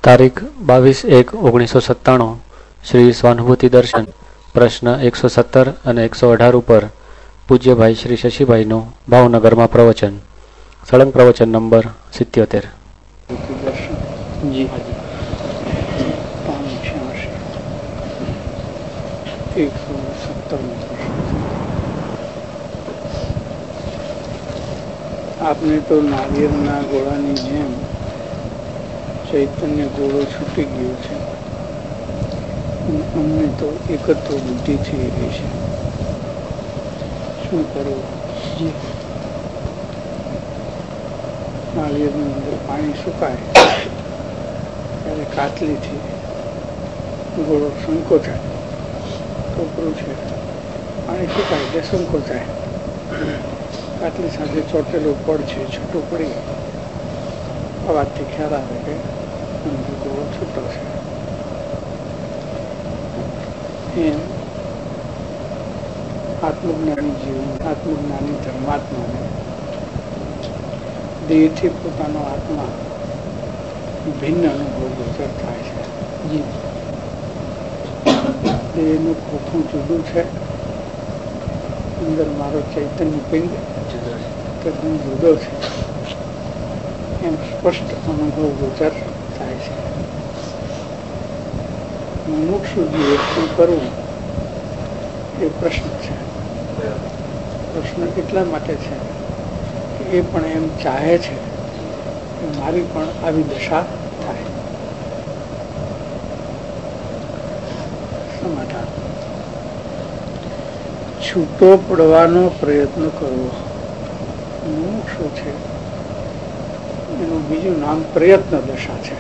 તારીખ 22/1/1997 શ્રી સ્વાનુભૂતિ દર્શન પ્રશ્ન 117 અને 118 ઉપર પૂજ્ય ભાઈ શ્રી શશીભાઈનું ભાવનગરમાં પ્રવચન. સળંગ પ્રવચન નંબર 77. આપને તો નાળિયેરના ગોળાની જેમ ચૈતન્ય ગોળો છૂટી ગયો છે. અમને તો એકત્વ બુદ્ધિ થઈ રહી છે. શું કરવું? નાળિયેરની અંદર પાણી સુકાય ત્યારે કાતલીથી ગોળો સંકોચાય. ટોપરું છે, પાણી સુકાય એટલે સંકોચાય. કાતલી સાથે ચોટેલો પડ છે, છૂટું પડી અવાજથી ખ્યાલ આવે કે ગોળો છૂટો છે. એમ આત્મજ્ઞાની જીવન, આત્મજ્ઞાની ધર્માત્માને દેહથી પોતાનો આત્મા ભિન્ન અનુભવ ગોચર થાય છે. દેહનું ખોખું જુદું છે, અંદર મારો ચૈતન્ય પિંડ તદ્દન જુદો છે, એમ સ્પષ્ટ અનુભવ ગોચર થાય છે. મુમુક્ષુ જીવે શું કરવું એ પ્રશ્ન છે. પ્રશ્ન એટલા માટે છે કે એ પણ એમ ચાહે છે કે મારી પણ આવી દશા થાય. સમાધાન: છૂટો પડવાનો પ્રયત્ન કરવો. મુમુક્ષુ છે એનું બીજું નામ પ્રયત્ન દશા છે.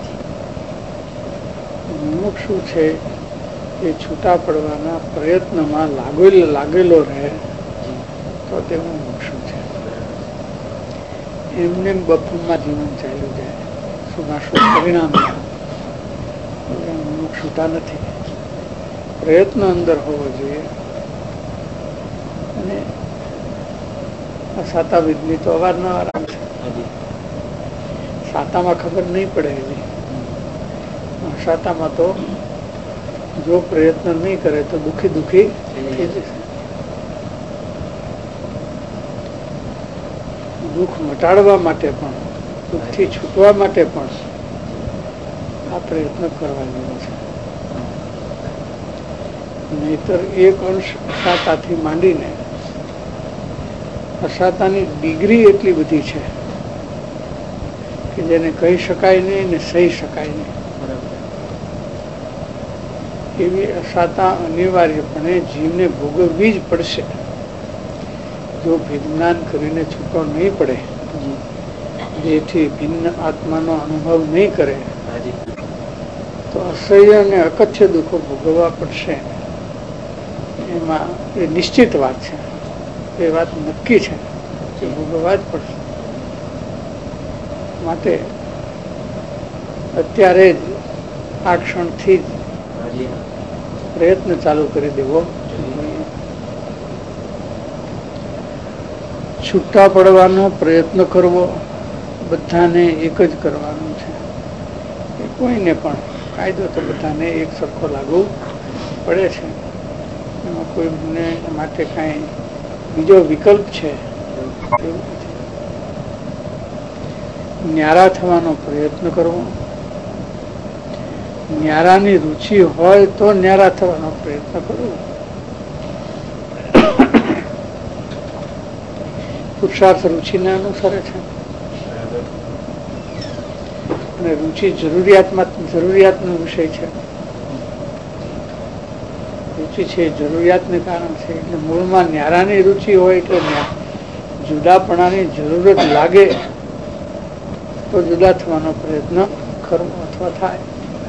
મુમુક્ષુ છે એ છૂટા પડવાના પ્રયત્નમાં લાગેલો રહે તો તે મુમુક્ષુ છે. એમને બફુમાં જીવન ચાલ્યું જાય, શુભાશુભ પરિણામ મુમુક્ષુતા નથી. પ્રયત્ન અંદર હોવો જોઈએ. અને સાતા વિધની તો અવારનવાર આવે છે. સાતામાં ખબર નહીં પડે એની. સાતામાં તો જો પ્રયત્ન નહીં કરે તો દુખી થઈ જશે. દુઃખ મટાડવા માટે પણ, દુઃખથી છૂટવા માટે પણ આ પ્રયત્ન કરવા જેવો છે. નહીતર એક અંશ અસાતાથી માંડીને અસાતાની ડિગ્રી એટલી બધી છે કે જેને કહી શકાય નહીં ને સહી શકાય નહીં. એવી અસાતા અનિવાર્યપણે જીવને ભોગવવી જ પડશે. જો વિજ્ઞાન કરીને છૂટો નહીં પડે, જેથી ભિન્ન આત્માનો અનુભવ નહીં કરે તો અસહ્ય અને અકથ્ય દુઃખો ભોગવવા પડશે. એમાં એ નિશ્ચિત વાત છે, એ વાત નક્કી છે કે ભોગવવા જ પડશે. માટે અત્યારે જ આ ક્ષણથી જ પ્રયત્ન ચાલુ કરી દેવો જોઈએ. છૂટા પડવાનો પ્રયત્ન કરવો બધાને એક જ કરવાનો છે. કોઈને પણ કાયદો તો બધાને એક સરખો લાગુ પડે છે. એમાં કોઈને માટે કાંઈ બીજો વિકલ્પ છે એવું નથી. ન્યારા થવાનો પ્રયત્ન કરવો. ન્યારાની રુચિ હોય તો ન્યારા થવાનો પ્રયત્ન કરવો. પુરુષાર્થ રુચિને અનુસરે છે અને રુચિ જરૂરિયાતનો વિષય છે. રુચિ છે જરૂરિયાતને કારણ છે. એટલે મૂળમાં ન્યારાની રુચિ હોય એટલે જુદાપણાની જરૂરત લાગે તો જુદા થવાનો પ્રયત્ન કરવો અથવા થાય.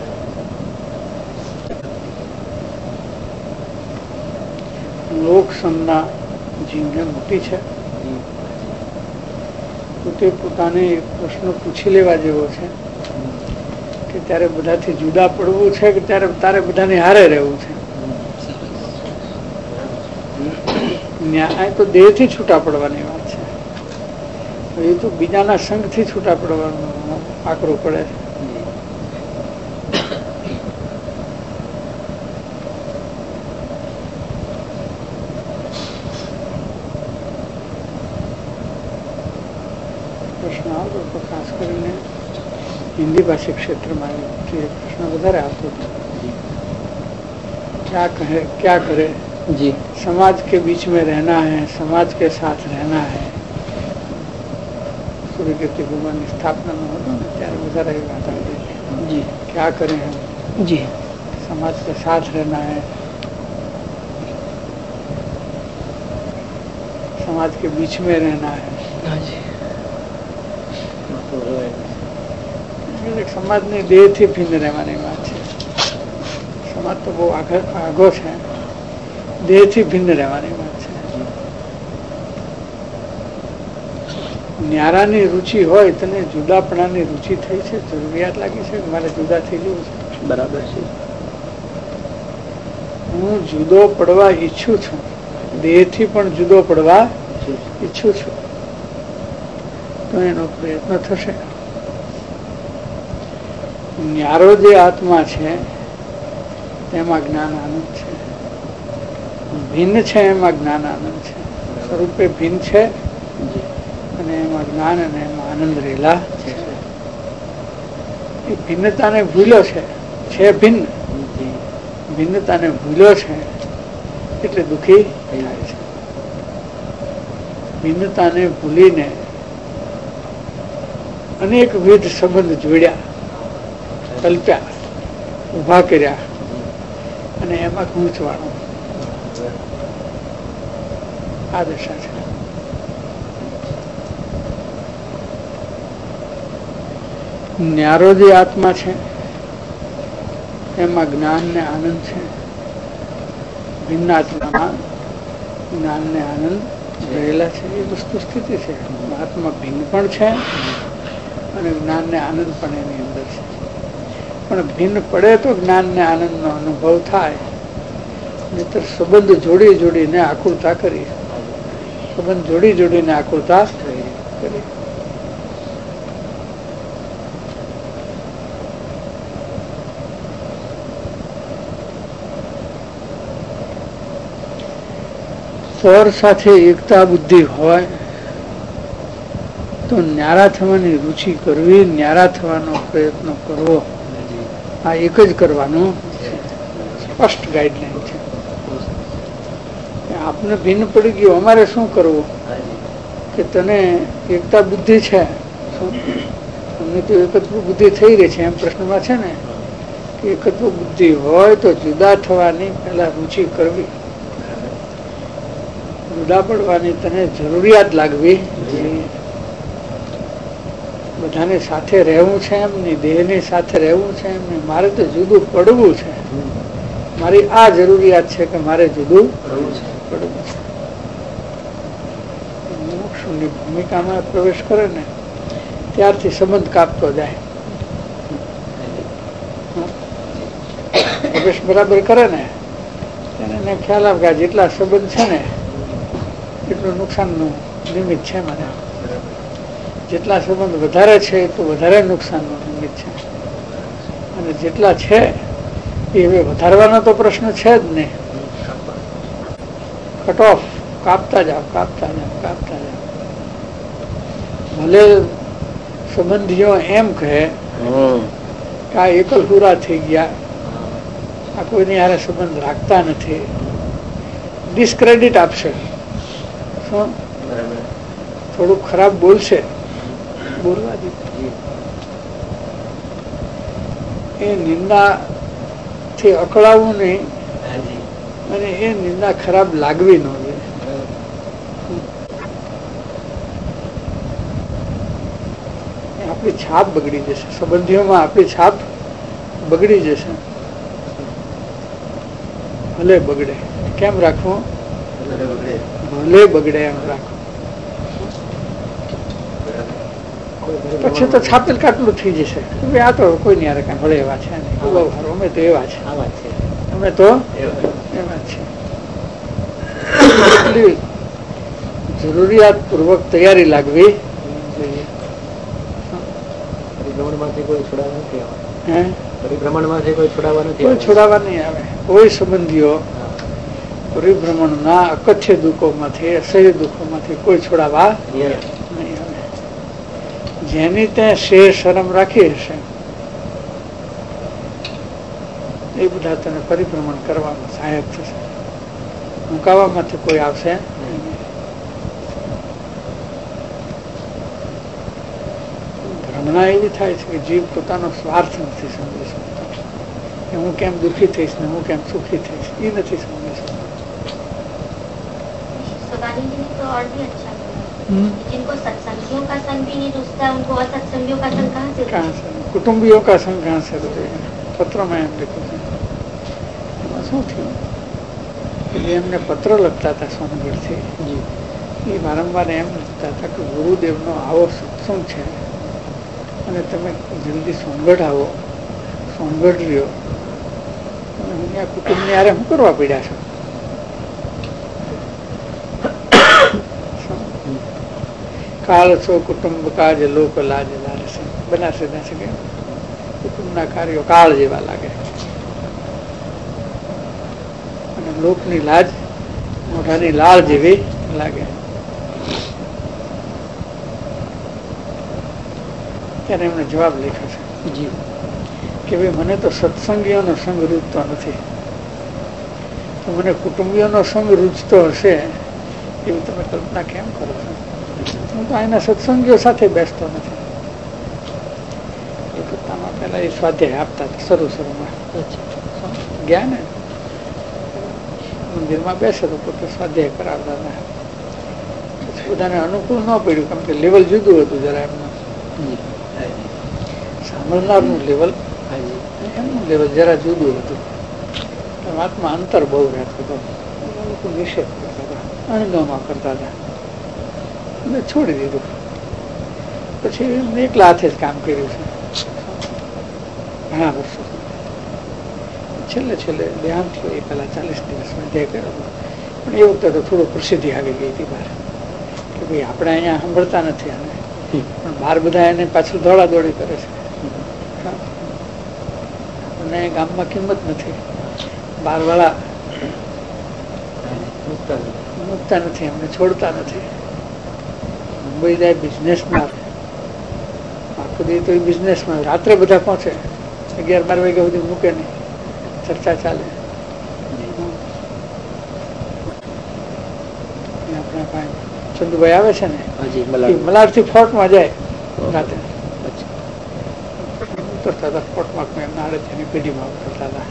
લોક સમના જીવને મોટી છે તો તે પોતાને એક પ્રશ્ન પૂછી લેવા જેવો છે કે ત્યારે બધાથી જુદા પડવું છે કે તારે બધાને હારે રહેવું છે. ન્યાય તો દેહથી છૂટા પડવાની વાત છે. એ તો બીજાના સંગથી છૂટા પડવાનો આકરો પડે છે. પ્રશ્ન આવતો તો ખાસ કરીને हिंदी भाषी क्षेत्र में प्रश्न વધારે આવતો હતો क्या करे जी समाज के बीच में रहना है, समाज के साथ रहना है. सूर्य कीर्ति भगवान की स्थापना में होता है त्यारे વધારે એ વાત આવતી जी क्या करें हम जी समाज के साथ रहना है, समाज के बीच में रहना है. समाज ने देह थी भिन्न रहवानी बात है. समाज तो बहुत आगो है, देह थी भिन्न रहवानी बात है. न्यारानी रुचि होय तने जुदापणानी रुचि થઈ છે, જરૂરિયાત લાગી છે કે મારે જુદા થઈ જવું છે. બરાબર છે. હું જુદો પડવા ઈચ્છું છું, દેહથી પણ જુદો પડવા ઈચ્છું છું, તો એનો પ્રયત્ન થશે. ન્યારો જે આત્મા છે તેમાં જ્ઞાન આનંદ છે, ભિન્ન છે એમાં જ્ઞાન આનંદ છે, સ્વરૂપે ભિન્ન છે અને એમાં જ્ઞાન અને એમાં આનંદ રહેલા છે. એ ભિન્નતાને ભૂલ્યો છે ભિન્ન, ભિન્નતાને ભૂલ્યો છે એટલે દુઃખી થાય છે. ભિન્નતાને ભૂલીને અનેકવિધ સંબંધ જોડ્યા, કલ્પ્યા, ઉભા કર્યા અને એમાં ગૂંચવાણું, આ દશા છે. ન્યારો જે આત્મા છે એમાં જ્ઞાન ને આનંદ છે, ભિન્ન આત્મામાં જ્ઞાન ને આનંદ રહેલા છે. એ વસ્તુ સ્થિતિ છે. આત્મા ભિન્ન પણ છે અને જ્ઞાન ને આનંદ પણ એની અંદર છે. પણ ભિન્ન પડે તો જ્ઞાન ને આનંદ નો અનુભવ થાય, નહીતર સંબંધ જોડી જોડીને આકુરતા કરી, સંબંધ જોડી જોડીને આકુરતા કરી. સ્વર સાથે એકતા બુદ્ધિ હોય તો ન્યારા થવાની રુચિ કરવી, ન્યારા થવાનો પ્રયત્ન કરવો, આ એક જ કરવાનું સ્પષ્ટ ગાઈડલાઈન છે. આપને ભિન્ન પડી ગયું, અમારે શું કરવું કે તને એકતા બુદ્ધિ છે, અમને તો એકત્વ બુદ્ધિ થઈ રહી છે એમ પ્રશ્નમાં છે ને, કે એકત્વ બુદ્ધિ હોય તો જુદા થવાની પહેલા રુચિ કરવી, જુદા પડવાની તને જરૂરિયાત લાગવી. બધાને સાથે રહેવું છે એમ નહીં, દેહની સાથે રહેવું છે એમ નહીં, મારે તો જુદું પડવું છે. મારી આ જરૂરિયાત છે કે મારે જુદું પડવું છે. મોક્ષની ભૂમિકામાં પ્રવેશ કરે ને ત્યારથી સંબંધ કાપતો જાય. પ્રવેશ બરાબર કરે ને તેને ખ્યાલ આવે કે જેટલા સંબંધ છે ને એટલું નુકસાનનું નિમિત્ત છે મને, જેટલા સંબંધ વધારે છે એટલું વધારે નુકસાનનું નિમિત્ત છે, અને જેટલા છે એ હવે વધારવાનો તો પ્રશ્ન છે જ નહીં. કટ ઓફ, કાપતા જાઓ, કાપતા જાઓ, કાપતા જાઓ. ભલે સંબંધીઓ એમ કહે કે આ એકલ પૂરા થઈ ગયા, આ કોઈની હારે સંબંધ રાખતા નથી, ડિસ્ક્રેડિટ આપશે, થોડુંક ખરાબ બોલશે, બોલવા દીધું. એ નિંદા થી અકળાવવું નહીં અને એ નિંદા ખરાબ લાગવી ન જોઈએ. આપણી છાપ બગડી જશે, સંબંધીઓમાં આપણી છાપ બગડી જશે. ભલે બગડે, કેમ રાખવું? ભલે બગડે એમ રાખવું. પછી તો છાપેલ કાટલું થઈ જશે, આ તો કોઈ નહીં યાર કઈ ભલે એવા છે નહીં, અમે તો એવા છે, અમે તો એવા છે. એટલી જરૂરિયાત પૂર્વક તૈયારી લાગવી જોઈએ. કોઈ છોડાવવા નહીં આવે. કોઈ સંબંધીઓ પરિભ્રમણના અકથ્ય દુઃખોમાંથી, અસહ્ય દુઃખોમાંથી કોઈ છોડાવવા નહીં આવે. જેની ત્યાં શેર શરમ રાખી હશે એ બધા તને પરિભ્રમણ કરવામાં સહાયક થશે. મુકાવામાંથી કોઈ આવશે નહીં. ભ્રમણા એવી થાય છે કે જીવ પોતાનો સ્વાર્થ નથી સમજી શકતો કે હું કેમ દુઃખી થઈશ ને હું કેમ સુખી થઈશ એ નથી समझ सकता. तो और भी अच्छा जिनको सत्संगियों का संग भी नहीं रुचता उनको असत्संगियों का संग कहाँ से कुटुंबियों का संग कहाँ से रुचेगा. पत्र में एम लिखूं શું થયું કે એમને પત્ર લખતા હતા સોનગઢથી એ વારંવાર એમ લખતા હતા કે ગુરુદેવનો આવો સત્સંગ છે અને તમે જલ્દી સોનગઢ આવો, સોનગઢ રહ્યો, અને અહીંયા કુટુંબની આરે શું કરવા પડ્યા છો. કાળ છો કુટુંબ કાજ લોક લાજ લાલસે બનાસે છે કે કુટુંબના કાર્યો કાળ જેવા લાગે અને લોકની લાજ મોઢાની લાળ જેવી લાગે. ત્યારે એમને જવાબ લખ્યો છે કે ભાઈ મને તો સત્સંગીઓનો સંગ રૂચતો નથી, તો મને કુટુંબીઓનો સંગ રૂચતો હશે એવી તમે કલ્પના કેમ કરો છો. હું તો અહીંના સત્સંગીઓ સાથે બેસતો નથી. એ પોતામાં પેલા એ સ્વાધ્યાય આપતા હતા શરૂમાં ગયા ને મંદિરમાં બેસે તો પોતે સ્વાધ્યાય કરાવતા હતા. પછી બધાને અનુકૂળ ન પડ્યું કેમ કે લેવલ જુદું હતું જરા એમનું. સાંભળનારનું લેવલ એમનું લેવલ જરા જુદું હતું. વાતમાં અંતર બહુ રહેતું હતું. લોકો નિષેધ કરતા હતા, અણગમા કરતા હતા. મેં છોડી દીધું. પછી એકલા હાથે જ કામ કર્યું છે ઘણા વર્ષો. છેલ્લે દેહાંત થયો એ પહેલા 40 દિવસમાં ધ્યેય કર્યો. પણ એ વખતે તો થોડું પ્રસિદ્ધિ આવી ગઈ હતી બહાર કે ભાઈ આપણે અહીંયા સાંભળતા નથી આને, પણ બહાર બધા એને પાછળ દોડાદોડી કરે છે. આપણને ગામમાં કિંમત નથી, બહારવાળા મૂકતા નથી, અમને છોડતા નથી. મુંબઈ જાય બિઝનેસમાં, આખો દી તો એ બિઝનેસમાં, રાત્રે બધા પહોંચે 11-12 વાગ્યા સુધી મૂકે નહીં, ચર્ચા ચાલે. આપણા ભાઈ ચંદુભાઈ આવે છે ને મલાડથી ફોર્ટમાં જાય રાતે ઉતરતા હતા. ફોર્ટમાં એમના આડેની પેઢીમાં ઉતરતા હતા.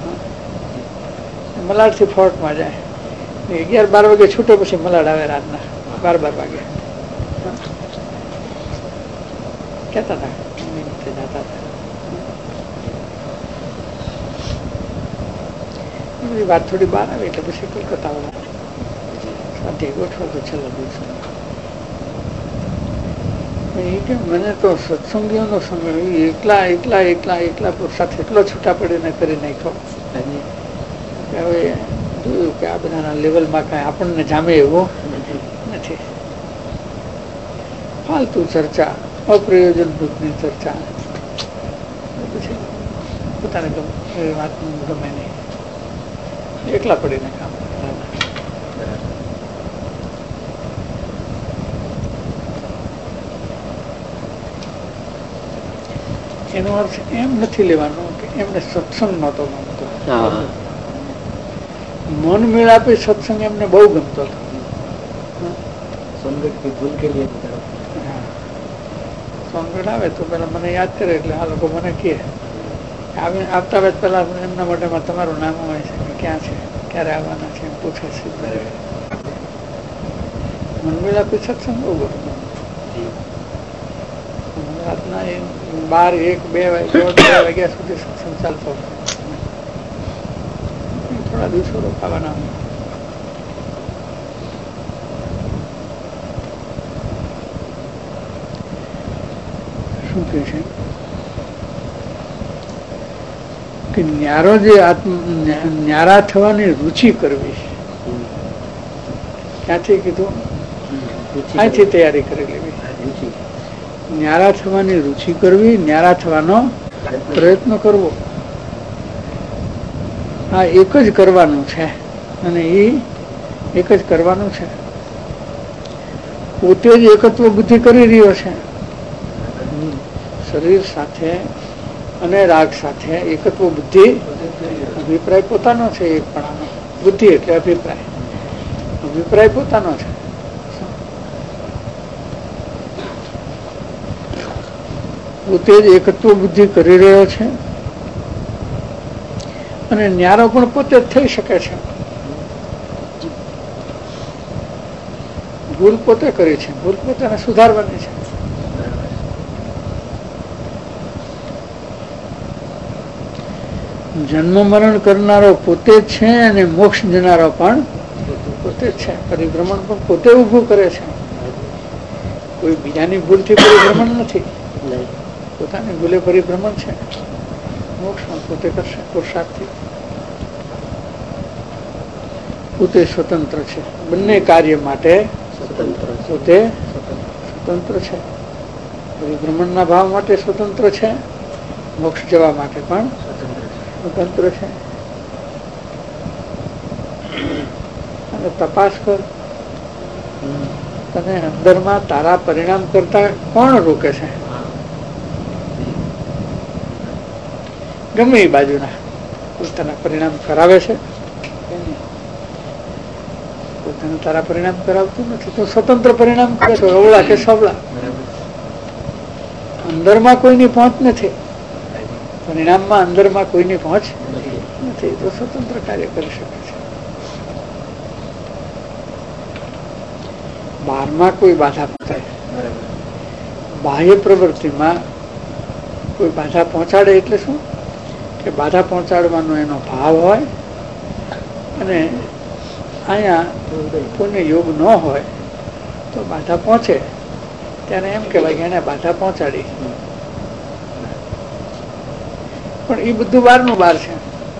મલાડથી ફોર્ટમાં જાય, 11-12 વાગે છૂટે પછી મલાડ આવે રાતના 12 વાગે. કહેતા હતા જતા હતા. બધી વાત થોડી બહાર આવી એટલે પછી કલકત્તા સ્વાધ્યાય ગોઠવો તો છેલ્લા દિવસો. એ કે મને તો સત્સંગીઓનો સમય એકલા પુરુષાર્થ એટલો છૂટા પડીને કરી નાખ્યો. હવે જોયું કે આ બધાના લેવલમાં કાંઈ આપણને જામે એવું નથી. ફાલતુ ચર્ચા, અપ્રયોજન ભૂતની ચર્ચા, પછી પોતાને વાત ગમે નહીં, એકલા પડીને કામ કરતા. એનો અર્થ એમ નથી લેવાનો કે એમને સત્સંગ નહોતો ગમતો. મન મેળાપે સત્સંગ એમને બહુ ગમતો હતો. સોનગઢ આવે તો પેલા મને યાદ કરે એટલે આ લોકો મને કહે આવતા વેત પેલા એમના મોઢામાં તમારું નામ હોય છે કે ક્યાં છે, ક્યારે આવવાના છે, પૂછે છે. મન મેળાપે સત્સંગ બહુ ગમતો. રાતના 12-1-2 વાગ્યા સુધી સત્સંગ ચાલતો. થોડા દિવસો રોકાવાના. શું કે છે કે ન્યારો જે ન્યારા થવાની રુચિ કરવી, ક્યાંથી કીધું? અહીંથી તૈયારી કરી લેવી. ન્યારા થવાની રુચિ કરવી, ન્યારા થવાનો પ્રયત્ન કરવો, આ એક જ કરવાનું છે. અને એ એક જ કરવાનું છે. પોતે જ એકત્વ બુદ્ધિ કરી રહ્યો છે. શરીર સાથે અને રાગ સાથે એકત્વ બુદ્ધિ, અભિપ્રાય પોતાનો છે એકપણાનો. બુદ્ધિ એટલે અભિપ્રાય, અભિપ્રાય પોતાનો છે. પોતે જ એકત્વ બુદ્ધિ કરી રહ્યો છે અને ન્યારો પણ પોતે જ થઈ શકે છે. ભૂલ પોતે કરી છે, ભૂલ પોતાને સુધારવાની છે. જન્મ મરણ કરનારો પોતે જ છે અને મોક્ષ જનારો પણ પોતે જ છે. પરિભ્રમણ પણ પોતે ઉભું કરે છે. કોઈ બીજાની ભૂલથી પરિભ્રમણ નથી, પોતાની ભૂલે પરિભ્રમણ છે. મોક્ષ પણ પોતે કરશે પુરુષાર્થથી. પોતે સ્વતંત્ર છે, બંને કાર્ય માટે પોતે સ્વતંત્ર છે. પરિભ્રમણના ભાવ માટે સ્વતંત્ર છે, મોક્ષ જવા માટે પણ સ્વતંત્ર છે. અને તપાસ કર, તને અંદરમાં તારા પરિણામ કરતા કોણ રોકે છે? ગમે એ બાજુના પોતાના પરિણામ કરાવે છે. પોતાને તારા પરિણામ કરાવતું નથી તો સ્વતંત્ર પરિણામ કરે છે, અવળા કે સવળા. અંદરમાં કોઈની પહોંચ નથી, પરિણામમાં અંદરમાં કોઈની પહોંચ નથી તો સ્વતંત્ર કાર્ય કરી શકે છે. બહારમાં કોઈ બાધા પહોંચાડે, બાહ્ય પ્રવૃત્તિમાં કોઈ બાધા પહોંચાડે એટલે શું કે બાધા પહોંચાડવાનો એનો ભાવ હોય અને અહીંયા કોઈને યોગ ન હોય તો બાધા પહોંચે ત્યારે એમ કહેવાય કે એને બાધા પહોંચાડી. પણ એ બધું બહારનું બહાર છે.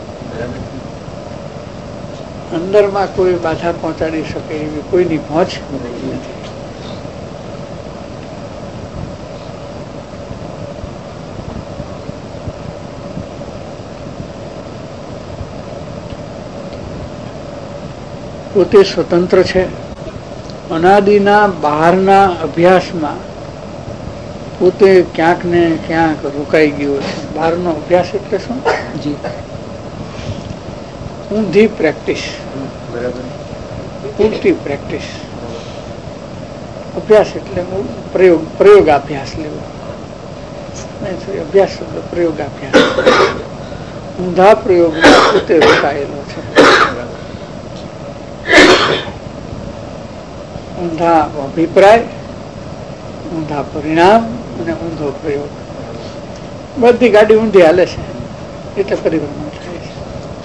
અંદરમાં કોઈ બાધા પહોંચાડી શકે એવી કોઈની પહોંચ નથી. પોતે સ્વતંત્ર છે. અનાદિના બહારના અભ્યાસમાં પોતે ક્યાંક ને ક્યાંક રોકાઈ ગયો છે. બહારનો અભ્યાસ એટલે શું? ઊંધી પ્રેક્ટિસ, ઉલટી પ્રેક્ટિસ. અભ્યાસ એટલે પ્રયોગાભ્યાસ લેવો. અભ્યાસ શબ્દ પ્રયોગાભ્યાસ. ઊંધા પ્રયોગમાં પોતે રોકાયેલો છે. ઊંધા અભિપ્રાય, ઊંધા પરિણામ અને ઊંધો પ્રયોગ, બધી ગાડી ઊંધી હાલે છે એટલે પરિભ્રમણ થાય છે.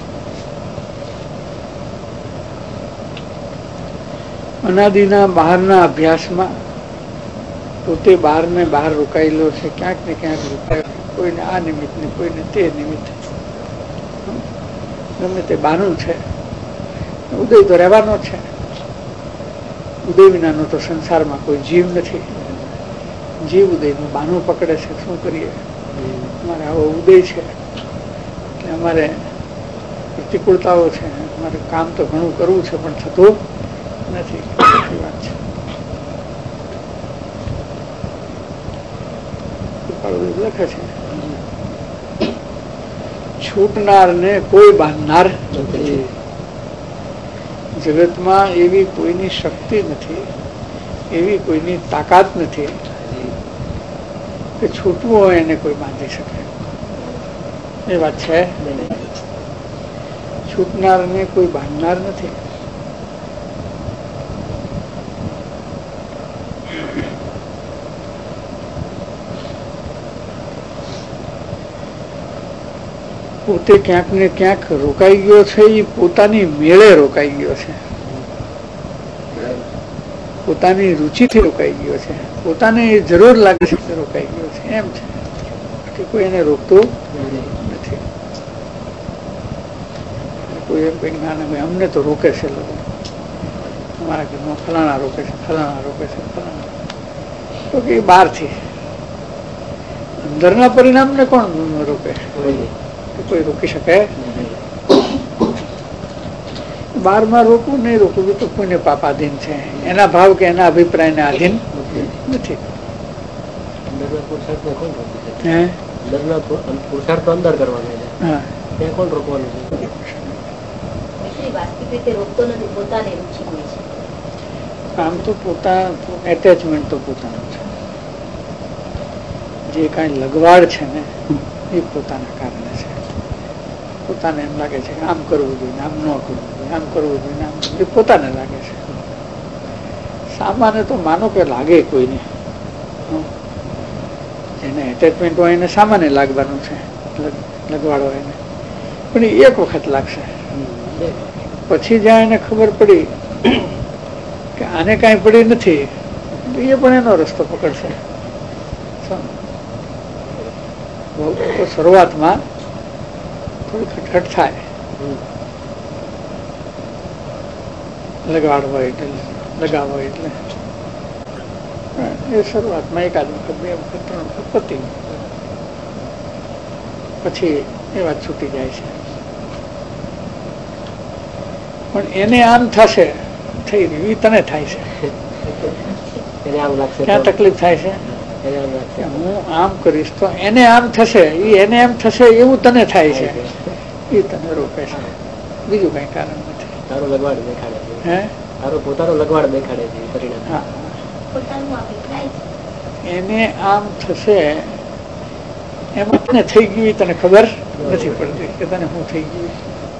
અનાદિના બહારના અભ્યાસમાં પોતે બહાર ને બહાર રોકાયેલો છે, ક્યાંક ને ક્યાંક રોકાયેલો. કોઈને આ નિમિત્ત ને કોઈને તે નિમિત્ત, ગમે તે બહારનું છે. ઉદય તો રહેવાનો છે. ઉદય વિનાનો તો સંસારમાં કોઈ જીવ નથી. જીવ ઉદયનું બહાનું પકડે છે. શું કરીએ? અમારે આવો ઉદય છે એટલે અમારે પ્રતિકૂળતાઓ છે, અમારે કામ તો ઘણું કરવું છે પણ થતું નથી. વાત છે. લખે છે છૂટનાર ને કોઈ બાંધનાર નથી. જગતમાં એવી કોઈની શક્તિ નથી, એવી કોઈની તાકાત નથી કે છૂટવું હોય એને કોઈ બાંધી શકે. એ વાત છે. છૂટનાર ને કોઈ બાંધનાર નથી. પોતે ક્યાંક ને ક્યાંક રોકાઈ ગયો છે. એ પોતાની મેળે રોકાઈ ગયો છે, પોતાની રુચિથી રોકાઈ ગયો છે, પોતાને જરૂર લાગે છે રોકાઈ ગયો છે. એમ છે કે કોઈ એને રોકતું નથી. કોઈ એમ કઈ ના ભાઈ અમને તો રોકે છે લોકો, અમારા ઘરમાં ફલાણા રોકે છે, ફલાણા રોકે છે, ફલાણા. તો કે બહારથી અંદરના પરિણામને કોણ રોકે? કોઈ રોકી શકે? બહારમાં રોકવું નહીં રોકવું તો કોઈને પાપાધીન છે. એના ભાવ કે એના અભિપ્રાયને આધીન નથી. હે પુરુષાર્થ તો અંદર કરવાનો છે, હા ત્યાં કોણ રોકવાનું છે? વાસ્તવિક રીતે રોકતો નથી, પોતાને રુચિ હોય છે. આમ તો એટેચમેન્ટ તો પોતાનું છે. જે કાંઈ લગવાડ છે ને એ પોતાના કારણે છે. પોતાને એમ લાગે છે કે આમ કરવું જોઈએ, આમ ન કરવું જોઈએ, આમ કરવું જોઈએ, આમ એ પોતાને લાગે છે. સામાન્ય તો માનો કે લાગે કોઈને, જેને એટેચમેન્ટ હોય એને સામાન્ય લાગવાનું છે, લગવાડ હોય એને, પણ એ એક વખત લાગશે. પછી જ્યાં એને ખબર પડી કે આને કાંઈ પડી નથી, એ પણ એનો રસ્તો પકડશે. તો શરૂઆતમાં થોડી ખટખટ થાય, લગાડ હોય એટલે લગાવ હોય એટલે એ શરૂઆતમાં એકાદ વખત, બે વખત, ત્રણ વખત પતી, પછી એ વાત છૂટી જાય છે. પણ એને આમ થશે, થઈ રહ્યું એ તને થાય છે. ક્યાં તકલીફ થાય છે? હું આમ કરીશ તો એને આમ થશે, એને એમ થશે એવું તને થાય છે, એ તને રોકે છે. બીજું કઈ કારણ નથી. તારો લગવાડ દેખાડે છે. હે? તારો પોતાનો લગવાડ દેખાડે છે પરિણામ. હા, એને આમ થશે એમાં તને થઈ ગયું તને ખબર નથી પડતી કે તને શું થઈ ગયું.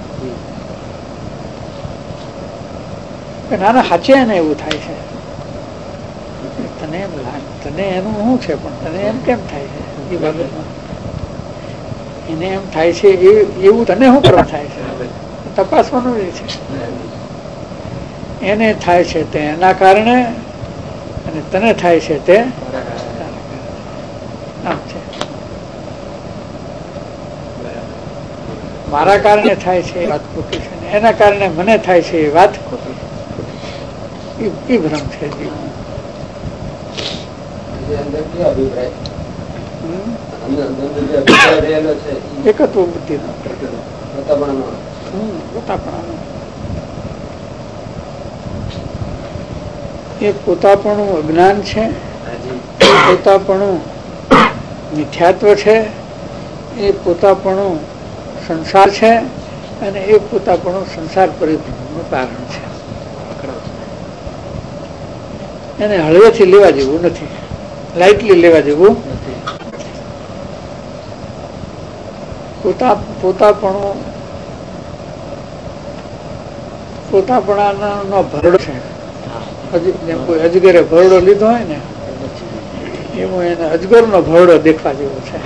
નાના સાચે એને એવું થાય છે, તને એમ લાગે તને એનું શું છે, પણ તને એમ કેમ થાય છે એ બાબતમાં એને એમ થાય છે એવું તને શું કરવા થાય છે, તપાસવાનું છે. એને થાય છે તે એના કારણે અને તને થાય છે તે આમ છે. મારા કારણે થાય છે એ વાત ખોટી છે, એના કારણે મને થાય છે એ વાત ખોટી. એ ભ્રમ છે. એકત્વ બુદ્ધિ નો પોતાપણાનો એ પોતાપણું અજ્ઞાન છે, પોતાપણું મિથ્યાત્વ છે, એ પોતાપણું સંસાર છે, અને એ પોતાપણું સંસાર પરિભ્રમણનું કારણ છે. એને હળવેથી લેવા જેવું નથી, લાઇટલી લેવા જેવું નથી. પોતાપણાનો ભરડો છે. જેમ કોઈ અજગરે ભરડો લીધો હોય ને એવું એને અજગરનો ભરડો દેખવા જેવો છે.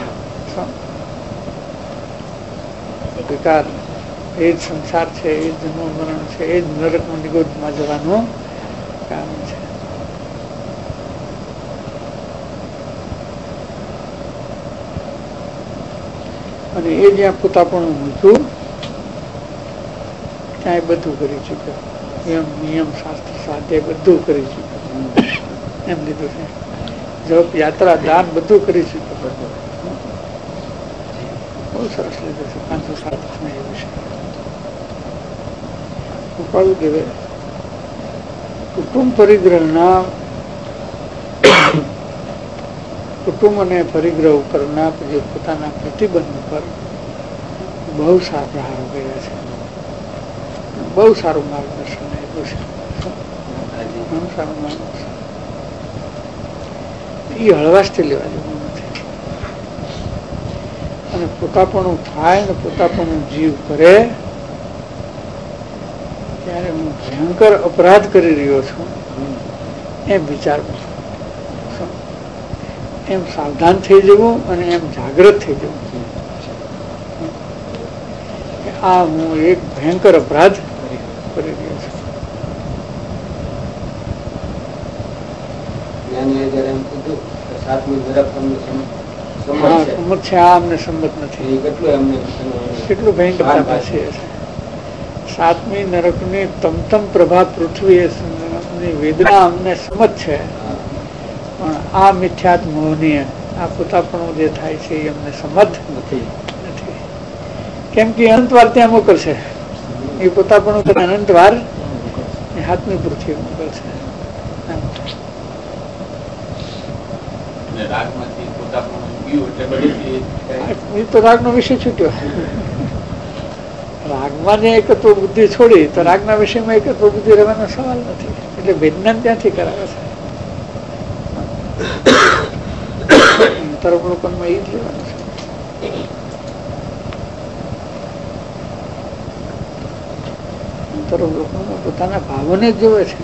વિકાર એ જ સંસાર છે, એ જ જન્મ મરણ છે, એ જ નરકમાં નિગોદમાં જવાનું કારણ છે. અને એ જ્યાં પોતાપણું મૂક્યું ત્યાં બધું કરી ચૂક્યો, નિયમ શાસ્ત્ર સાથે બધું કરી ચૂક્યો, એમ લીધું છે. જપ યાત્રા દાન બધું કરી ચૂક્યો, બહુ સરસ લીધું છે. 507 એ વિશે કૃપાળુ દેવે કુટુંબ પરિગ્રહના કુટુંબ અને પરિગ્રહ ઉપરના જે પોતાના પ્રતિબંધ ઉપર બહુ સારા પ્રહારો કર્યા છે, બહુ સારું માર્ગદર્શન આપ્યું છે. ઘણું સારું માર્ગદર્શન એ હળવાશથી લેવા જેવું નથી. અને પોતાપણું થાય ને પોતાપણું જીવ કરે ત્યારે હું ભયંકર અપરાધ કરી રહ્યો છું એમ વિચારવું, એમ સાવધાન થઈ જવું અને એમ જાગૃત થઈ જવું કે આ હું એક ભયંકર અપરાધ કરી રહ્યો છું. અમને સંમત નથી, કેટલું ભયંકર છે. 7મી નરકની તમતમ પ્રભા પૃથ્વી વેદના અમને સમજ છે, પણ આ મિથ્યાત મોહની આ પોતાપણું જે થાય છે એ અમને સમજ નથી. કેમ કે અનંતવાર ત્યાં મોકલશે, એ પોતાપણું અનંતવાર 7મી પૃથ્વી મોકલશે. એ તો રાગનો વિષય છૂટ્યો. રાગમાં ને એકત્વ બુદ્ધિ છોડી તો રાગના વિષયમાં એકત્વ બુદ્ધિ રહેવાનો સવાલ નથી. એટલે વિજ્ઞાન ત્યાંથી કરાવે છે. તરફલોકનમાં એ જ લેવાનું છે. તરફલોકનમાં પોતાના ભાવોને જ જોવે છે.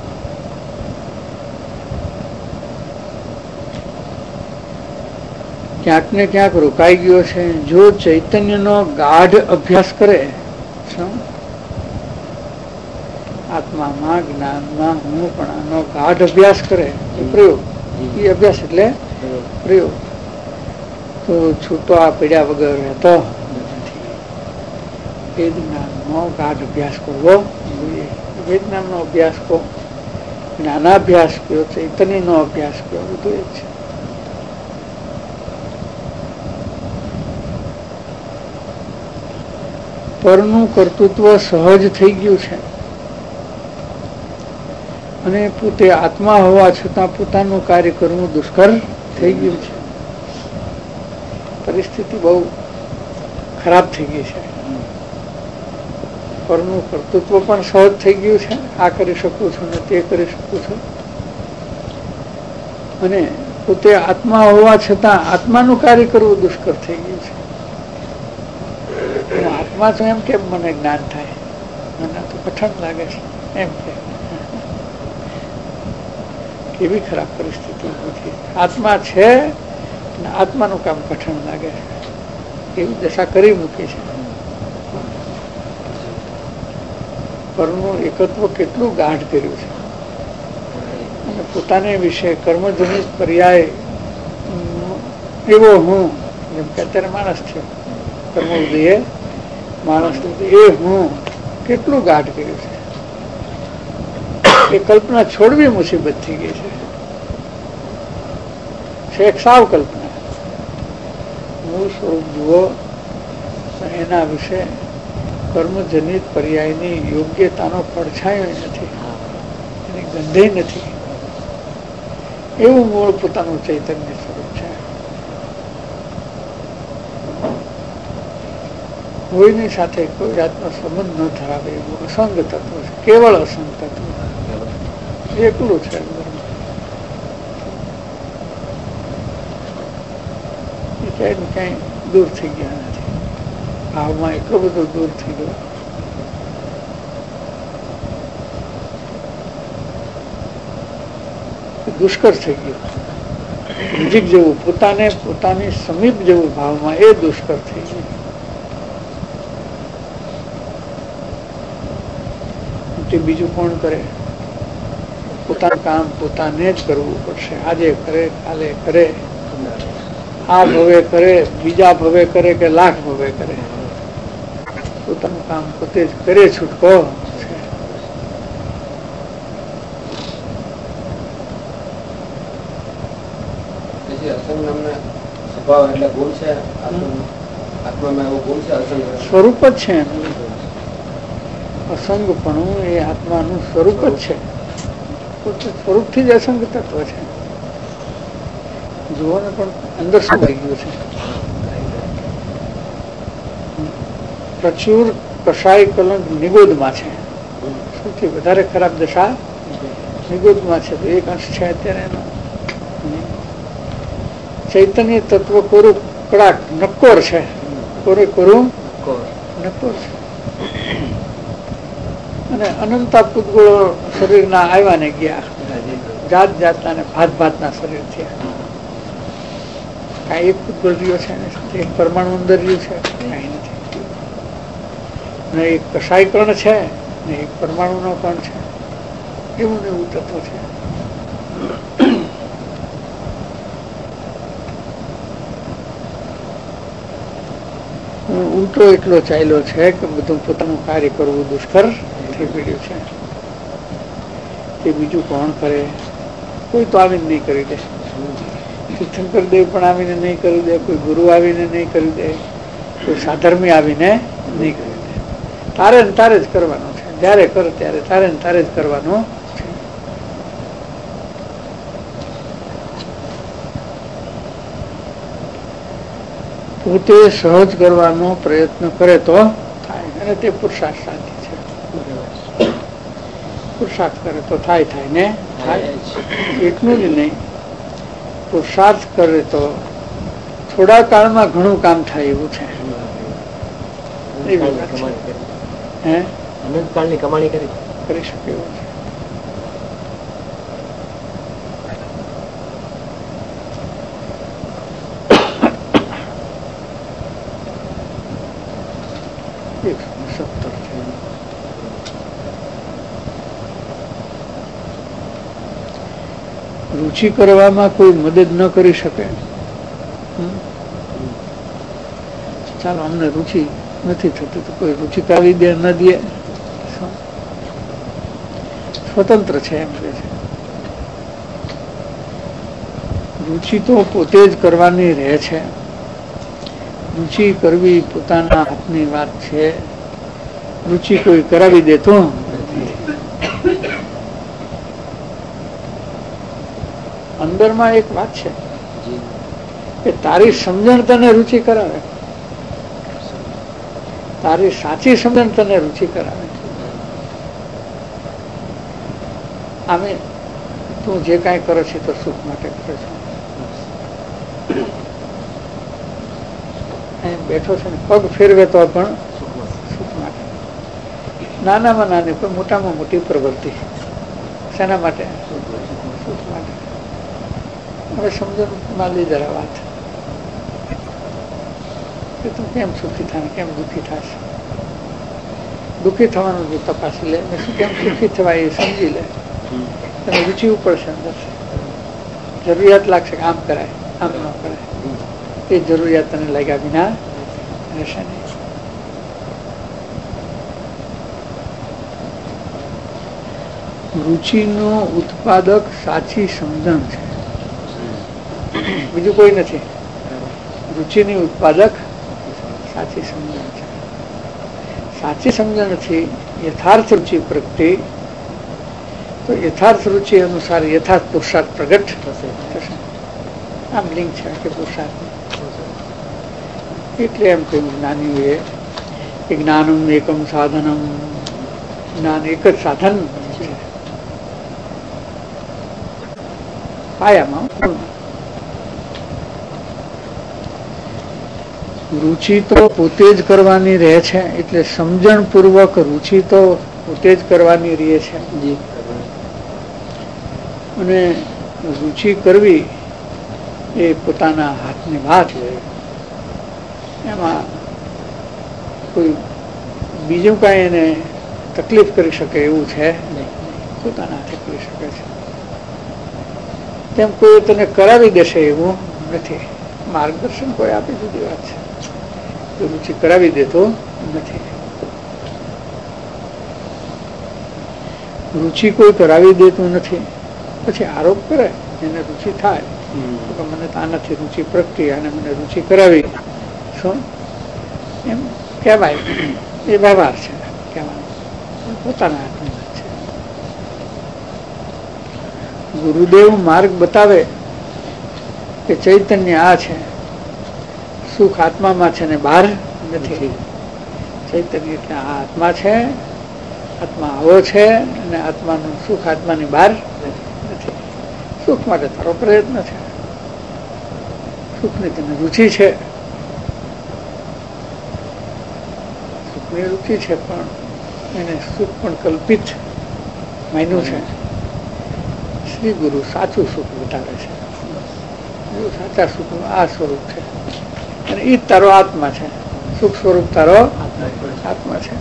ક્યાંક ને ક્યાંક રોકાઈ ગયો છે. જો ચૈતન્યનો ગાઢ અભ્યાસ કરે, આત્મામાં જ્ઞાનમાં હું પણ આનો ગાઢ અભ્યાસ કરે, પ્રયોગ, એ અભ્યાસ એટલે પ્રયોગ, તો છૂટો આ પીડ્યા વગર રહેતો નથી. વેદ જ્ઞાનનો ગાઢ અભ્યાસ કરવો જોઈએ. વેદ જ્ઞાનનો અભ્યાસ કહો, જ્ઞાનાભ્યાસ કયો, ચૈતન્યનો અભ્યાસ કયો, બધું એ છે. પરનું કર્તૃત્વ સહજ થઈ ગયું છે અને પોતે આત્મા હોવા છતાં પોતાનું કાર્ય કરવું દુષ્કર થઈ ગયું છે. પરિસ્થિતિ બહુ ખરાબ થઈ ગઈ છે. પરનું કર્તૃત્વ પણ સહજ થઈ ગયું છે. આ કરી શકું છું ને તે કરી શકું છું, અને પોતે આત્મા હોવા છતાં આત્માનું કાર્ય કરવું દુષ્કર થઈ ગયું છે. આત્મા છું એમ કેમ મને જ્ઞાન થાય, મને તો કઠણ લાગે છે એમ કે કેવી ખરાબ પરિસ્થિતિ ઉભી થઈ. આત્મા છે અને આત્માનું કામ કઠણ લાગે છે, એવી દશા કરી મૂકી છે. પરનું એકત્વ કેટલું ગાઢ કર્યું છે, અને પોતાને વિશે કર્મજનિત પર્યાય એવો હું, જેમ કે અત્યારે માણસ થયો, કર્મોદયે માણસ એ હું કેટલું ગાઢ કર્યું છે. એ કલ્પના છોડવી મુસીબત થઈ ગઈ છે. એક સાવ કલ્પના, મૂળ સ્વરૂપ જુઓ, એના વિશે કર્મજનિત પર્યાયની યોગ્યતાનો પડછાયો નથી, એની ગંધે નથી. એવું મૂળ પોતાનું ચૈતન્ય સ્વરૂપ છે. કોઈની સાથે કોઈ જાતનો સંબંધ ન ધરાવે એવું અસંગ તત્વ છે. કેવળ અસંગ તત્વ એકલું છે. ક્યાંય દૂર થઈ ગયા નથી. ભાવમાં એટલો બધો દૂર થઈ ગયો. દુષ્કર થઈ ગયું. નજીક જેવું, પોતાને પોતાની સમીપ જેવું ભાવમાં એ દુષ્કર થઈ ગયું. બીજું કોણ કરે? પોતાનું કામ પોતાને જ કરવું પડશે. આજે કરે, કાલે કરે, આ ભવે કરે, બીજા ભવે કરે કે લાખ ભવે કરે, પોતાનું કામ પોતે જ કરે. છૂટકો છે. સ્વરૂપ જ છે. અસંગપણું એ આત્માનું સ્વરૂપ જ છે. સ્વરૂપથી જ અસંગ તત્વ છે. જુઓ ને, પણ અંદર શું થઈ ગયું છે? પ્રચુર કષાય કલંક નિગોદમાં છે. સૌથી વધારે ખરાબ દશા નિગોદમાં છે. તો એક અંશ છે અત્યારે એનો. ચૈતન્ય તત્વ કોરું કડાક નક્કોર છે. કોરે કોરું નક્કોર છે. અને અનંતા પૂતગળો શરીરના આવ્યા ને ગયા, જાત જાતના ને ભાત ભાતના શરીર થયા. કાંઈ એક પૂતગળ રહ્યો છે, એક પરમાણુ અંદર રહ્યું છે, કાંઈ નથી. અને એક કષાય કણ છે ને એક પરમાણુનો કણ છે. એવું ને એવું તત્વ છે. ઉલટો એટલો ચાલ્યો છે કે બધું પોતાનું કાર્ય કરવું દુષ્કર થઈ પડ્યું છે. તે બીજું કોણ કરે? કોઈ તો આવીને નહીં કરી દે. તીર્થંકર દેવ પણ આવીને નહીં કરી દે, કોઈ ગુરુ આવીને નહીં કરી દે, કોઈ સાધર્મી આવીને નહીં કરી દે. તારે ને તારે જ કરવાનું છે. જયારે કર ત્યારે તારે ને તારે જ કરવાનું છે. પોતે સહજ કરવાનો પ્રયત્ન કરે તો થાય, અને તે પુરુષાર્થ સાધી છે. પુરુષાર્થ કરે તો થાય ને થાય. એટલું જ નહીં, પુરુષાર્થ કરે તો થોડા કાળમાં ઘણું કામ થાય એવું છે. અનંતકાળની કમાણી કરી શકે એવું છે. રુચિ કરવામાં કોઈ મદદ ન કરી શકે. ચાલો અમને રુચિ નથી થતી તો કોઈ રુચિ કાવી દે ન દે, સ્વતંત્ર છે એમ કે છે. રુચિ તો પોતે જ કરવાની રહે છે. રુચિ કરવી પોતાના હાથની વાત છે. રુચિ કોઈ કરાવી દે તો અંદરમાં એક વાત છે કે તારી સમજણ તને રુચિ કરાવે, તારી સાચી સમજણ તને રુચિ કરાવે. આમે તું જે કાંઈ કરે છે તો સુખ માટે કરે છે. બેઠો છે ને પગ ફેરવે તો પણ સુખ માટે. નાનામાં નાની પણ મોટામાં મોટી પ્રવૃત્તિ શેના માટે? સુખ માટે. હવે સમજણમાં લઈ જરા વાત કે તું કેમ સુખી થાય, કેમ દુઃખી થશે. દુઃખી થવાનું જો તપાસી લે, કેમ સુખી થવાય એ સમજી લે, તને રુચિ ઉપર છે અંદર જરૂરિયાત લાગશે કે આમ કરાય, આમ ન કરાય. એ જરૂરિયાત તને લાગ્યા વિના રહેશે નહીં. રુચિનો ઉત્પાદક સાચી સમજણ છે, બીજું કોઈ નથી. રુચિની ઉત્પાદક સાચી સમજણ છે. સાચી સમજણથી યથાર્થ રુચિ પ્રગટે તો યથાર્થ રુચિ અનુસાર યથાર્થ પુરુષાર્થ પ્રગટ થશે. આમ લિંક છે કે પુરુષાર્થ. એટલે એમ કહ્યું જ્ઞાનીઓએ કે જ્ઞાનમ એકમ સાધનમ, જ્ઞાન એક જ સાધન છે પાયામાં. રુચિ તો પોતે જ કરવાની રહે છે, એટલે સમજણ પૂર્વક રુચિ તો પોતે જ કરવાની રહે છે. અને રુચિ કરવી એ પોતાના હાથની વાત હોય. એમાં કોઈ બીજું કાંઈ એને તકલીફ કરી શકે એવું છે નહીં. પોતાના હાથે કરી શકે છે. તેમ કોઈ તને કરાવી દેશે એવું નથી. માર્ગદર્શન કોઈ આપી દીધી વાત છે. રુચિ કરાવી દેતો નથી. રુચિ કોઈ કરાવી દેતું નથી. પછી આરોપ કરે, એને રુચિ થાય તો મને તો આનાથી રુચિ પ્રગટી અને મને રુચિ કરાવી, શું એમ કહેવાય. એ વ્યવહાર છે કહેવાનો, પોતાના હાથની વાત છે. ગુરુદેવ માર્ગ બતાવે કે ચૈતન્ય આ છે, સુખ આત્મામાં છે ને બહાર નથી. ચૈતન્ય એટલે આ આત્મા છે, આત્મા આવો છે અને આત્માનું સુખ આત્માની બહાર નથી. સુખ માટે તારો પ્રયત્ન છે, સુખની તને રુચિ છે, સુખની રુચિ છે, પણ એને સુખ પણ કલ્પિત માન્યું છે. શ્રી ગુરુ સાચું સુખ બતાવે છે. સાચા સુખનું આ સ્વરૂપ છે અને એ તારો આત્મા છે. સુખ સ્વરૂપ તારો આત્મા છે.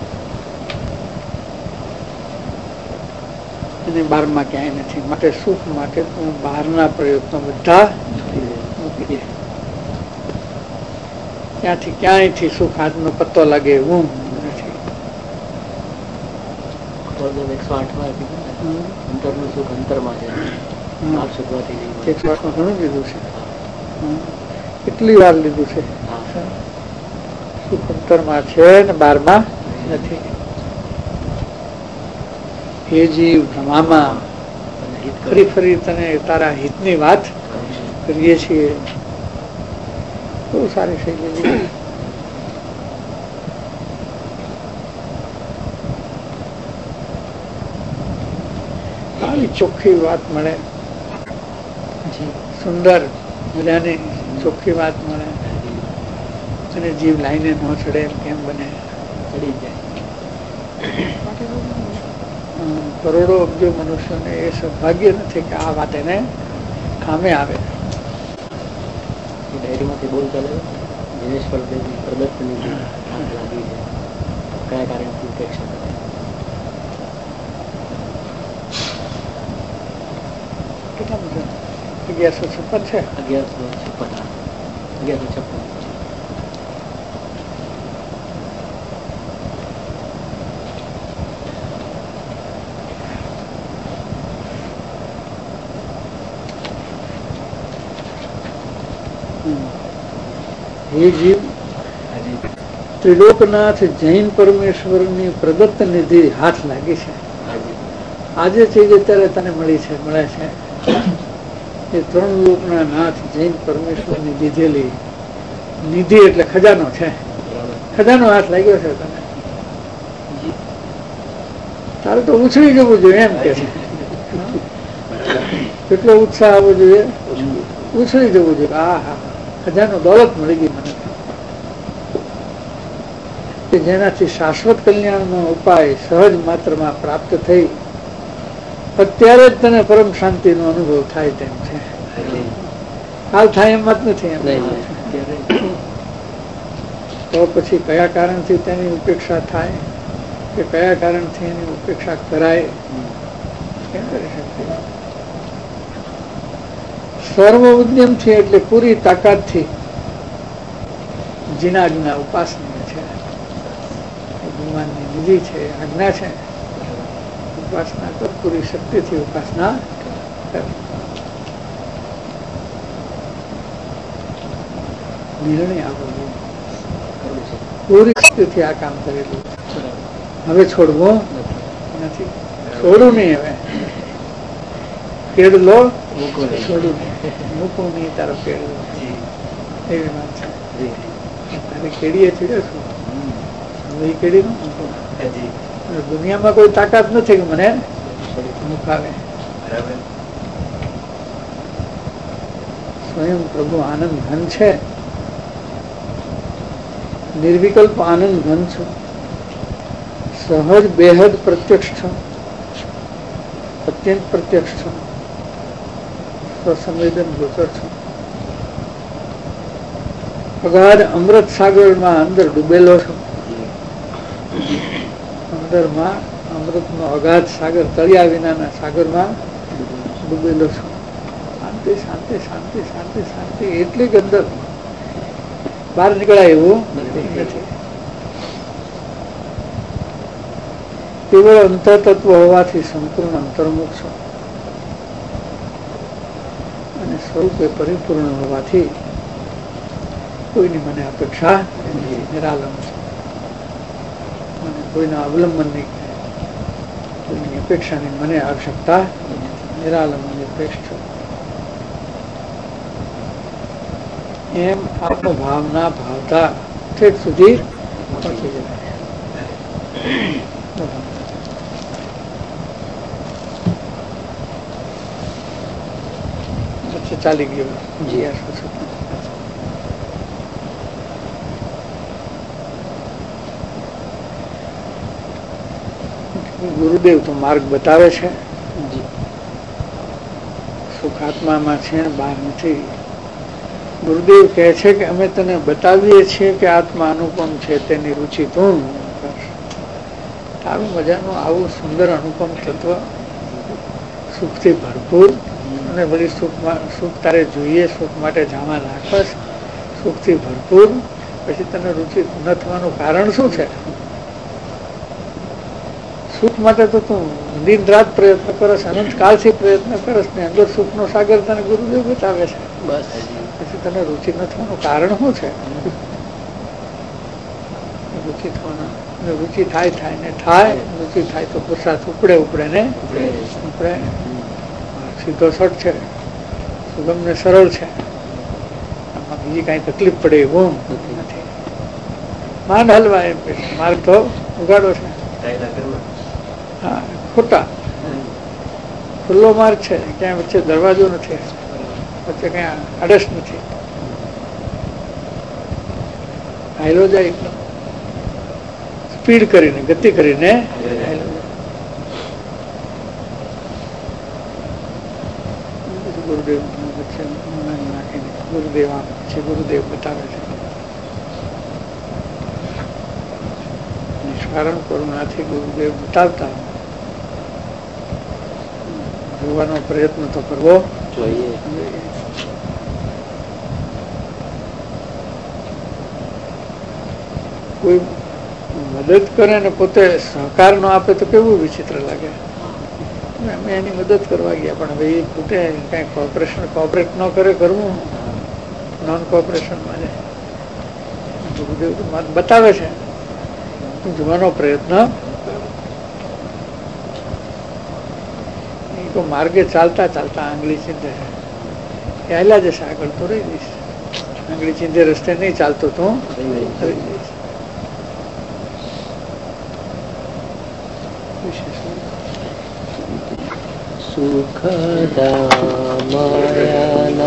અને બહારમાં ક્યાંય નથી. માટે સુખ માટે તું બહારના પ્રયત્નો બધા મૂકી દે. ત્યાંથી ક્યાંયથી સુખ હાથનો પત્તો લાગે એવું નથી. 108 ઘણું લીધું છે. કેટલી વાર લીધું છે. સુખ અંતરમાં છે ને બહારમાં નથી. હે જીવ ભ્રમામાં ફરી ફરી તને તારા હિતની વાત કરીએ છીએ. બહુ સારી શૈલી. આવી ચોખ્ખી વાત મળે, સુંદર મજાની ચોખ્ખી વાત મળે અને જીવ લાઈને ન ચડે કેમ બને? કરોડો અબજો મનુષ્યોને એ સૌભાગ્ય નથી કે આ વાત એને કામે આવે. ડાયરીમાંથી બોલ ચાલે દિનેશ્વર પ્રદર્શનની હાથ લાગી છે, કયા કારણથી ઉપેક્ષા કરે? 1156 છે. 1156. હે જીવ, ત્રિલોકનાથ જૈન પરમેશ્વરની પ્રદત્ત નિધિ હાથ લાગી છે. આજે ચીજ અત્યારે તને મળી છે, મળે છે. એ 3 લોકના નાથ જૈન પરમેશ્વરની દીધેલી નિધિ એટલે ખજાનો છે. ખજાનો હાથ લાગ્યો છે તને. તારે તો ઉછળી જવું જોઈએ એમ કે છે. કેટલો ઉત્સાહ આવવો જોઈએ, ઉછળી જવું જોઈએ. હા હા, ખજાનો દોલત મળી ગઈ મને, કે જેનાથી શાશ્વત કલ્યાણનો ઉપાય સહજ માત્રમાં પ્રાપ્ત થઈ. અત્યારે જ તને પરમ શાંતિનો અનુભવ થાય તેમ છે. હાલ થાય એમ વાત નથી. તો પછી કયા કારણથી તેની ઉપેક્ષા થાય કે કયા કારણથી એની ઉપેક્ષા કરાય? કેમ કરી શકીએ? સર્વ ઉદ્યમથી એટલે પૂરી તાકાતથી જીના ઉપાસના છે, ભગવાનની નિધિ છે, આજ્ઞા છે. ઉપાસના કર, પૂરી શક્તિથી ઉપાસના કર. નિર્ણય આપો, પૂરી શક્તિથી આ કામ કરેલું. હવે છોડવું નથી, છોડવું નહીં. હવે કેળલો છોડવું નહીં, મૂકવું નહીં તારો કેળલો. એવી વાત છે. તારે કેળીએ ચીડ્યો છું, હવે એ કેળી નું મૂકવું. દુનિયામાં કોઈ તાકાત નથી કે મને મુકાવે. સ્વયં પ્રભુ આનંદ ઘન છે, નિર્વિકલ્પ આનંદ ઘન છું, સહજ બેહદ પ્રત્યક્ષ છું, અત્યંત પ્રત્યક્ષ છું, સ્વસંવેદન ગોચર છું. અગાધ અમૃત સાગરમાં અંદર ડૂબેલો છું. અંદરમાં અમૃતનો અગાધ સાગર, તળિયા વિનાના સાગરમાં ડૂબેલો છું. શાંતિ શાંતિ શાંતિ શાંતિ શાંતિ એટલી જ અંદર, બહાર નીકળાય એવું નથી. કેવળ અંતર તત્વ હોવાથી સંપૂર્ણ અંતર્મુખ છું અને સ્વરૂપે પરિપૂર્ણ હોવાથી કોઈની મને અપેક્ષા નિરાલંબ છે. મને કોઈના અવલંબન નહીં, કોઈની અપેક્ષાની મને આવશ્યકતા, નિરાલંબ નિરપેક્ષ છું. એમ આત્મભાવના ભાવતા ઠેઠ સુધી પહોંચી જાય. ચાલી ગયો. ગુરુદેવ તો માર્ગ બતાવે છે. સુખ આત્મામાં છે, બહાર નથી. ગુરુદેવ કહે છે કે અમે તને બતાવીએ છીએ કે આત્મા અનુપમ છે, તેની રુચિ તું કર. આવું મજાનું આવું સુંદર અનુપમ તત્વ, સુખથી ભરપૂર, અને બધી સુખ તારે જોઈએ, સુખ માટે જાવા રાખસ, સુખથી ભરપૂર, પછી તને રુચિ ન થવાનું કારણ શું છે? સુખ માટે તો તું દિન રાત પ્રયત્ન કરસ, અનંત કાળથી પ્રયત્ન કરસ ને અંદર સુખનો સાગર તને ગુરુદેવ બતાવે છે. બસ પછી તને રુચિ ન થવાનું કારણ શું છે? રુચિ થવાના, રુચિ થાય ને થાય, રુચિ થાય તો પુરુષાર્થ ઉપડે ને ઉપડે. સીધો સટ છે, સુગમ ને સરળ છે. આમાં બીજી કઈ તકલીફ પડે એવું નથી. માંડ હલવા એમ કે માર્ગ તો ઉગાડો છે. હા, ખોટા ખુલ્લો માર્ગ છે, ક્યાંય વચ્ચે દરવાજો નથી, વચ્ચે ક્યાં આડસ નથી. હાઈલો જાય એકદમ સ્પીડ કરીને, ગતિ કરીને હાઈલો જાય. ગુરુદેવ વચ્ચે નાખીને ગુરુદેવ આમ છે, ગુરુદેવ બતાવે છે. નિષ્કારણ કરુણાથી ગુરુદેવ બતાવતા જોવાનો પ્રયત્ન તો કરવો જોઈએ. કોઈ મદદ કરે ને પોતે સહકાર ન આપે તો કેવું વિચિત્ર લાગે. અમે એની મદદ કરવા ગયા પણ હવે એ પોતે કઈ કોઓપરેટ ન કરે, કરવું નોન કોઓપરેશનમાં જાય. ગુરુદેવ તો બતાવે છે, જોવાનો પ્રયત્ન. એ તો માર્ગે ચાલતા ચાલતા આંગળી ચીંધે ચાલ્યા જશે, આગળ તો રહી જઈશ. આંગળી ચીંધે રસ્તે નહીં ચાલતો તો રહી જઈશ. સુખદા માયાના